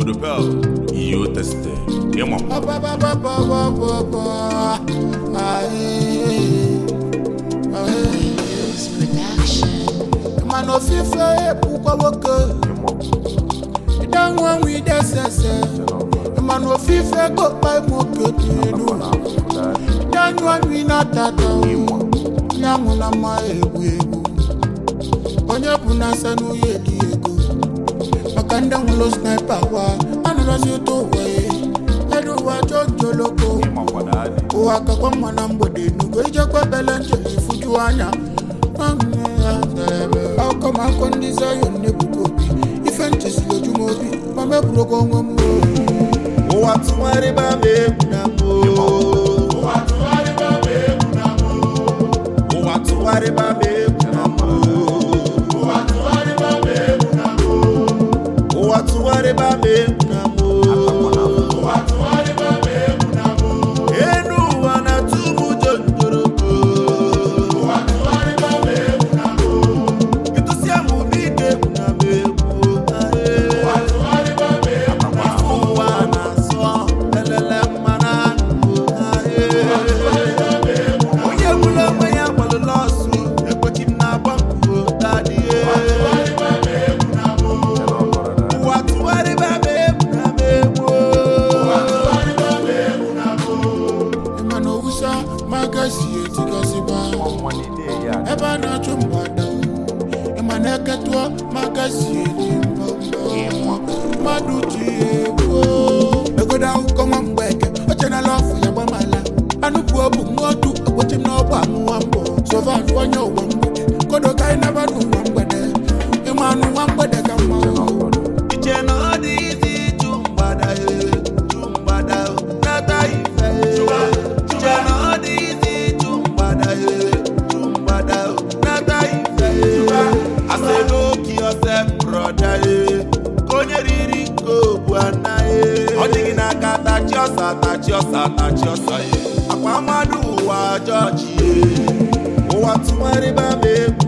Godopel, you tested. Yemo. Man of FIFA, Puka, you don't want we the man of FIFA got by Moka. Don't want we not that. Yamuna, my way. Onya Punasa, no ye, Diego. Makanda will sniper, and was you to way. I don't watch your loco. Waka kwa nambode, no go jakwa balance, if you wanna. How come I can't desire your neighbor? If I'm just you movie, Mama broke on one more. What's my baby? What's my baby? What's what about me? Eba na chumbada, emaneke tuwa magasi maduchi ebo. Ego da uko mwambeke, oche na lofu ya bamala. Anupu obu mwotu, oche mnoba mwambo. Sova wanyo wambede, kodo kai nabanu wambede. Emanu wambede kama iche na adizi chumbada chumbada nata ife. Iche na adizi chumbada I say no kill yourself, brother. Konye riri ko buana e. Odigi na kata chiosa. Akwa madu wa George. O wa tumare ba me.